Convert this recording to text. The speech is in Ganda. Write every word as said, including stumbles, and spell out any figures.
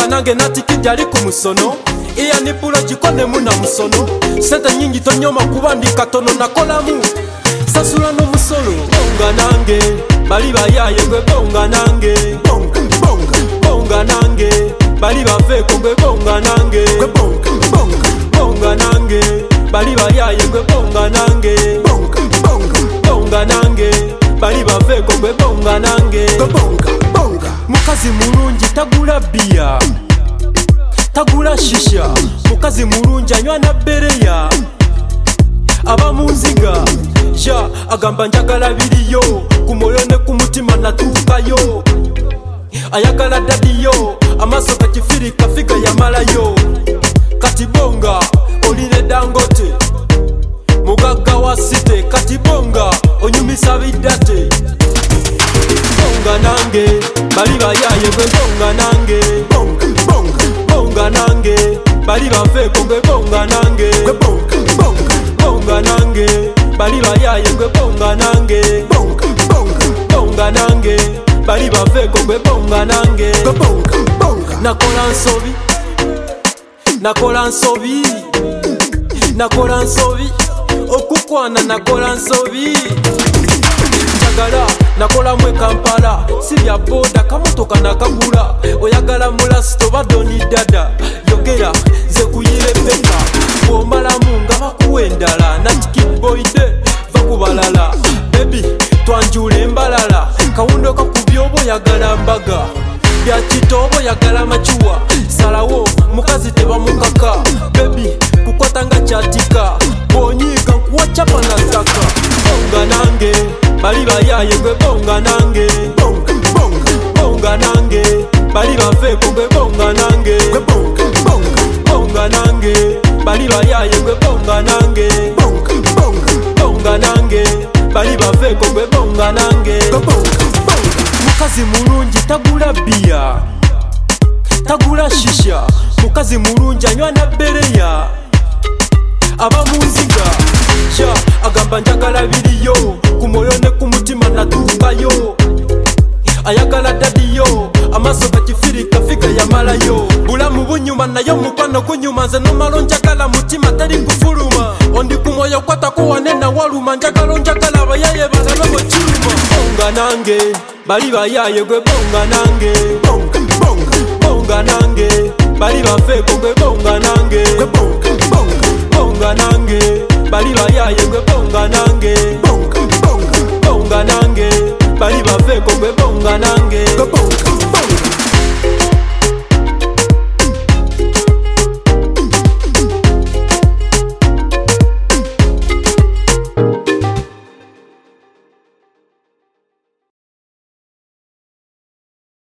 bonga nange natikidde ali ku musono iya ni pulo gikone muna musono sente nyingi tonyoma kuba ndi katono nakolamu sasula n'omusolo bonga nange bali bayaye gwe bonga nange bonga bonga bonga nange bali bafeeko gwe bonga nange gwe bonga bonga bonga nange bali bayaye gwe bonga nange bonga bonga bonga nange bali bafeeko gwe bonga nange gwe bonga bonga mukazi mulungi tagula bia tagula shisha mukazi mulungi anywa na bereya aba munziga ja agamba njagala biriyo ku moyo ne ku mutima natuukayo ayagala dadiyo amaso kakifiri kafiga yamalayo kati bonga oline Dangote mugagga wa site kati bonga onyumisa bidate bonga nange bali bayaye gwe bonga nange bonga bonga bonga nange bali bafeeko gwe bonga nange gwe bonga bonga bonga nange bali bayaye gwe bonga nange bonga bonga bonga nange bali bafeeko gwe bonga nange gwe bonga bonga nakola nsobi nakola nsobi nakola nsobi okukwana nakola nsobi njagala nakola mwe Kampala sibya boda kamotoka nakagula oyagala mulasito badoni dada yogera nze kuyire peka bwomalamu nga bakuwa endala natikibboide va kubalala bebi twanjula embalala kawundo kakubya oba oyagala mbaga byakita oba oyagala macuwa salawo mukazi tebamukaka bebi kukwata nga kyatika bwonyiika nkuwa capa nataka bonga nange bali bayaye gwe bonga nange bonga bonga bonga nange bali bafeeko gwe bonga nange gwe bonga bonga bonga nange bali bayaye gwe bonga nange bonga bonga bonga nange bali bafeeko gwe bonga nange gwe bonga bonga mukazi mulungi tagula bia tagula shisha mukazi mulungi anywa na bereya aba munziga ja agamba njagala biriyo ku moyo ne ku mutima natuukayo ayagala dadiyo amaso gakifiri kafiga yamalayo bulamu bunyuma nayo mukwano kunyuma nze nomalo njagala mutima teri kufuluma ondi ku moyo kwatako wanena waluma njagala njagala bayaye balabe bwekiruma bonga nange bali bayaye gwe bonga nange bonga bonga bonga nange bali bafeeko gwe bonga nange gwe bonga bonga bonga nange bali bayaye gwe bonga nange bonga bonga bonga nange bali bafeeko gwe bonga nange